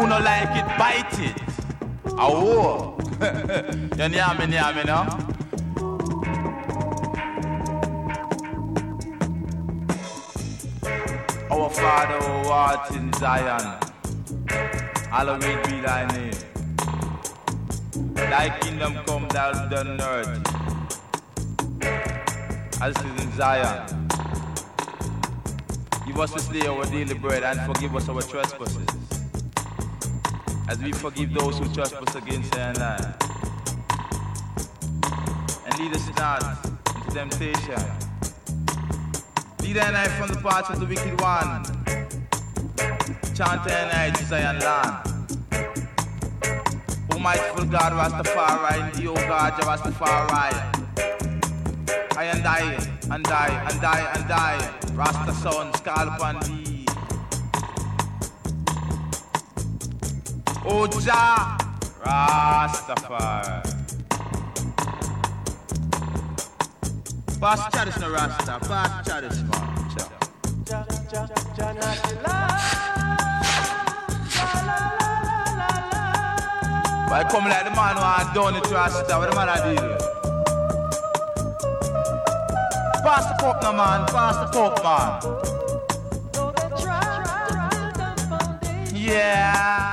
no like it, bite it. Oh, you hear me now? Our Father who art in Zion, hallowed be thy name. Thy kingdom come, thou done on earth, as it is in Zion. Give us this day our daily bread, and forgive us our trespasses, as we forgive those who trespass against us. And lead us not into temptation. Lead and I from the path of the wicked one. Chant and I to Zion land. O mightiful God, Rastafari, and the O God, Rastafari. I and die, and die, and die, and die. Rasta sons call upon thee. O Jah, Rastafari. Pass Chaddis no Rasta, pass Chaddis man. Why come like the man who had done it to Rasta? What the man I did? Pass the cup no man, pass the cup man. Yeah.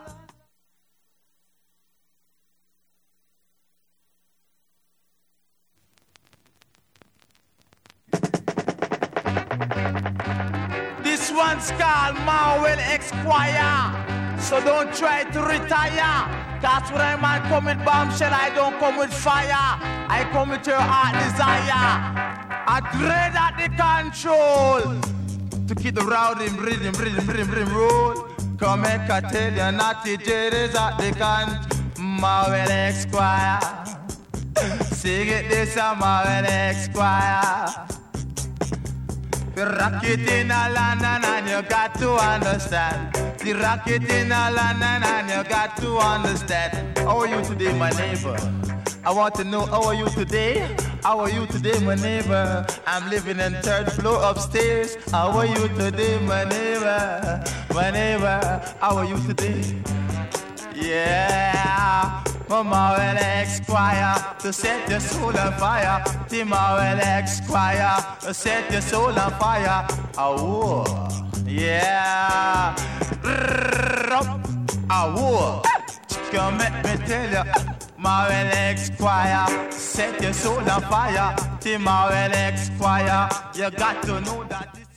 This one's called Marwell Esquire, so don't try to retire. Cause when I man come with bombshell, I don't come with fire. I come with your heart desire. I dread at the control to keep the rhythm roll. Come make I tell you, naughty Jerry's at the con. Marwell Esquire, sing it this a Marwell Esquire. The rocket in a London and you got to understand. The rocket in a London and you got to understand. How are you today, my neighbor? I want to know, how are you today? How are you today, my neighbor? I'm living in third floor upstairs. How are you today, my neighbor? My neighbor, how are you today? Yeah. Marwell Esquire, to set your soul on fire. The Marwell Esquire, to set your soul on fire. Oh, yeah. Oh, come let me tell you. Marwell Esquire, set your soul on fire. The Marwell Esquire, you got to know that this